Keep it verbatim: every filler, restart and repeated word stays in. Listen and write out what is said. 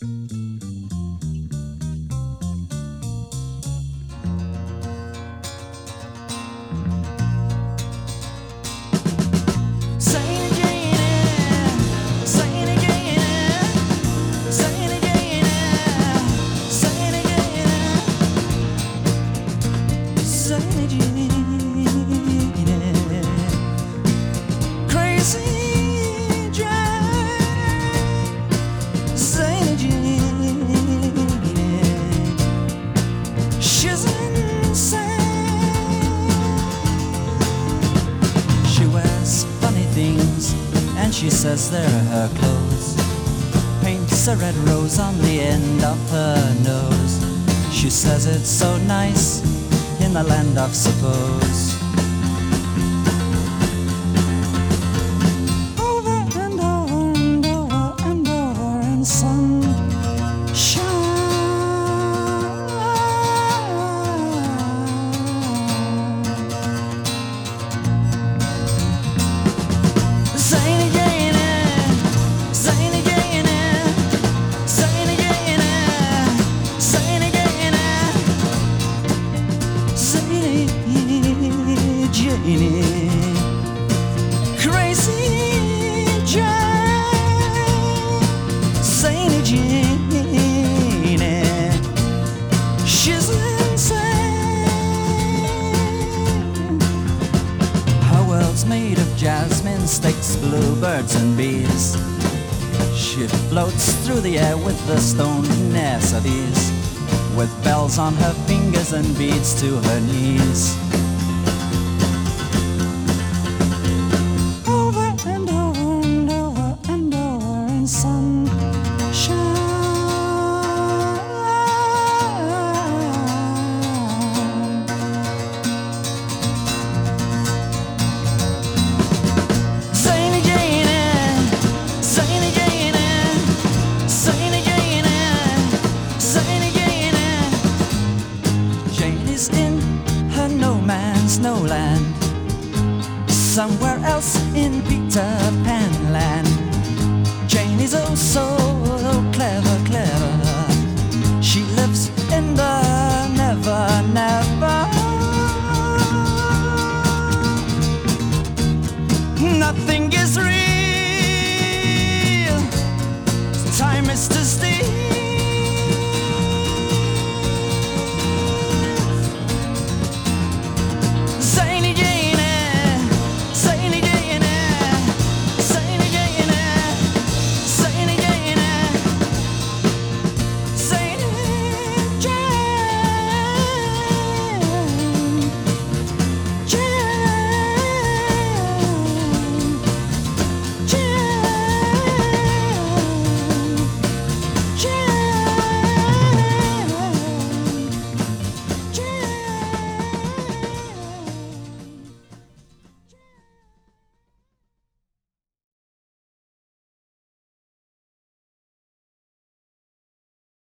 She says they're her clothes. Paints a red rose on the end of her nose. She says it's so nice in the land of suppose. Over and over and over and over in sunshine. Zany Crazy Jane, Zany Jane, she's insane. Her world's made of jasmine sticks, bluebirds and bees. She floats through the air with the stoneness of ease, with bells on her fingers and beads to her knees. In her no man's no land, somewhere else in Peter Pan land. Jane is oh so clever, clever. She lives in the never, never. Nothing is real. Time is to steal.